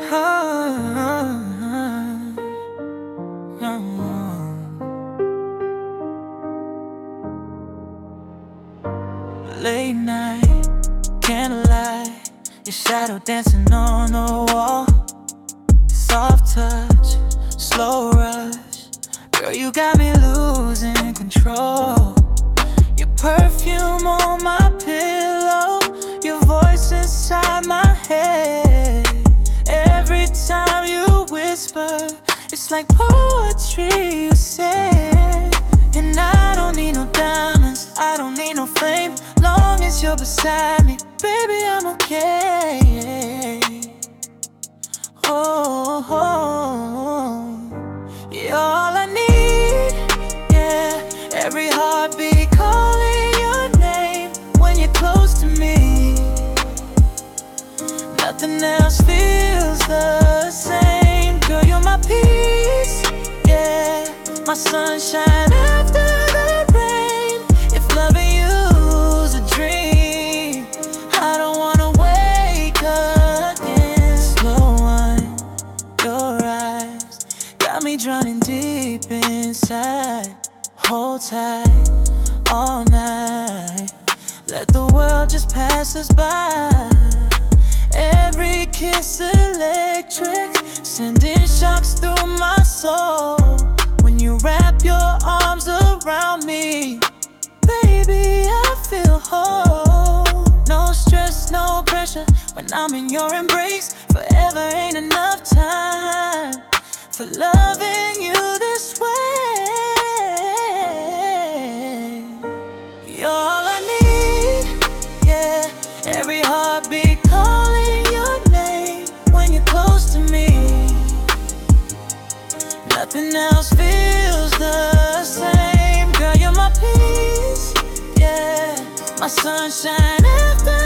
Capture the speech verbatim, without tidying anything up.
Late night, candlelight, your shadow dancing on the wall. Soft touch, slow rush, girl, you got me losing control. Your perfume on my pillow, your voice inside my head. Every time you whisper, it's like poetry you say. And I don't need no diamonds, I don't need no fame. Long as you're beside me, baby, I'm okay. Oh, oh, you're all I need, yeah. Every heartbeat calling your name when you're close to me. Nothing else feels the same. Girl, you're my peace, yeah. My sunshine after the rain. If loving you's a dream, I don't wanna wake again. Slow wine, your eyes got me drowning deep inside. Hold tight all night, let the world just pass us by. Every kiss electric, sending shocks through my soul. When you wrap your arms around me, baby, I feel whole. No stress, no pressure, when I'm in your embrace. Forever ain't enough time for loving you this way. You're all I need, yeah. Every heartbeat calling your name when you're close to me. Nothing else feels the same. Girl, you're my peace, yeah. My sunshine after